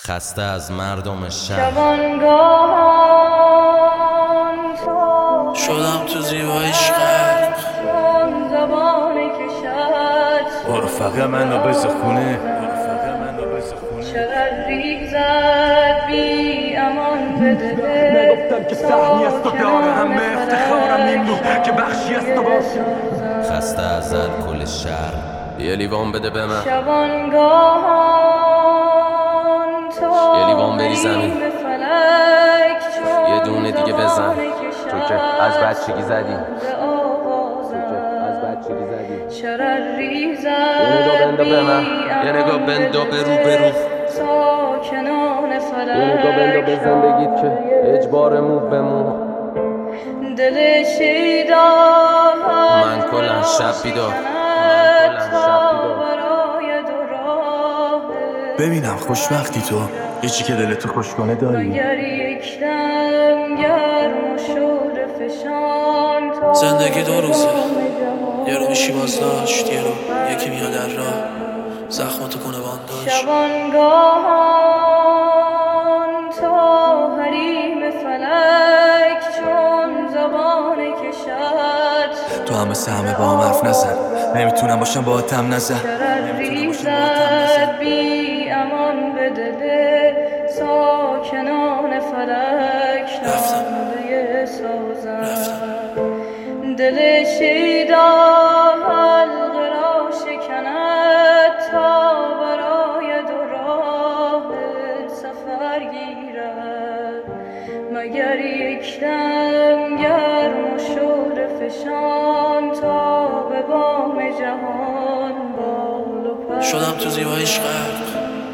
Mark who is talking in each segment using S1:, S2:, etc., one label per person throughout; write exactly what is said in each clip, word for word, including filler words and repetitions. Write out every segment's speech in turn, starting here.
S1: خسته از مردم شهر
S2: شبانگاهان
S3: شدم تو زیباییش غرق
S2: چون زبان کشد
S4: مرفقه منو بذار خونه مرفقه منو بذار خونه
S2: شرر ریزد بی امان به دل
S4: نگفتم که سهمی از تو داره همه افتخارم این بود که بخشی از تو باشم.
S1: خسته از الکل شهر یه لیوان بده به من،
S2: شبانگاهان تا
S1: یه لیوان بری زمین،
S2: به فلک چون
S1: یه دونه دیگه بزن.
S2: زبان
S1: تو که از بچگی زدی،
S2: به آوازم
S1: تو که از بچگی زدی.
S2: شرر ریزد
S1: یه نگاه بندو به من، یه نگاه بندو به رو به رو،
S2: ساکنان فلک
S1: یه نگاه بندو به زندگیت که اجبار مو به مو.
S2: دل شیدا
S1: من کلن شب بیدار، من کلن شب بیدار.
S4: ببینم خوشبختی تو هیچی که دلتو خوش کنه داری.
S2: مگر یک دم گرم و شور فشان تا
S3: زندگی دو روزه،
S2: جهان.
S3: یه رو میشی بازداشت، یه رو یکی میاد در راه زخماتو کنه بانداش.
S2: شبانگاهان تا حریم فلک چون زبان کشد
S4: تو هم مثل همه با هم حرف نزن، نمیتونم باشم با تم نزن.
S2: شرر ریزد بی امان به دل ساکنان فلک ناله سازد. دل شیدا حلقه را شکند تا برای دو راه سفر گیرد. مگر یک دم گرم و شور فشان تا به بام جهان بال و پر.
S3: شدم تو زیباییش غرق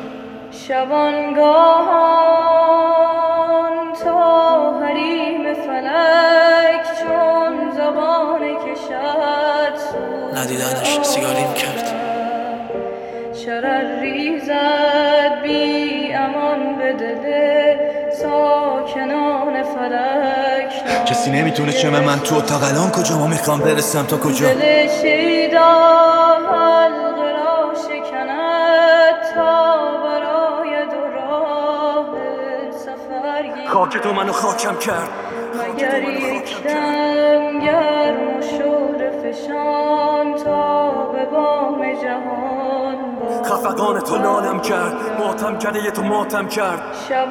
S2: شبانگاهان تا حریم فلک چون زبان کشد
S3: ندیدنش سیگاریم کرد.
S2: شرر ریزد بی امان به دل ساکنان فلک.
S4: کسی نمیتونه چه من تو اتاق الان کجا ما میخوام برسم تا کجا.
S2: دل شیدا حلقه را شکند تا برای دو راه سفر گیرد.
S4: خاک تو منو خاکم کرد.
S2: مگر یک دم گرم و شور فشان تا به بام جهان بال.
S4: خفقان تو لالم کرد، ماتم کرده یه تو ماتم کرد.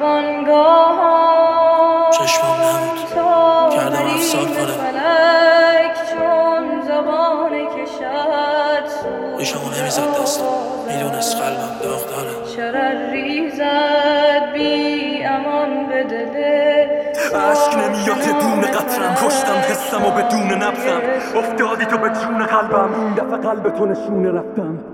S2: شبانگاهان
S3: چشمام نبود
S2: تا
S3: کردم
S2: حریم
S3: افسار کنه.
S2: فلک چون زبان کشد
S3: ریشمو نمیزد دستم، میدونست قلبم داغ داره.
S2: شرر ریزد بی امان به دل
S4: عشق نمیاد یه دونه قطرم، کشتم حسم و بدون نبزم. افتادی تو به جون قلبم، این دفعه قلب تو نشونه رفتم.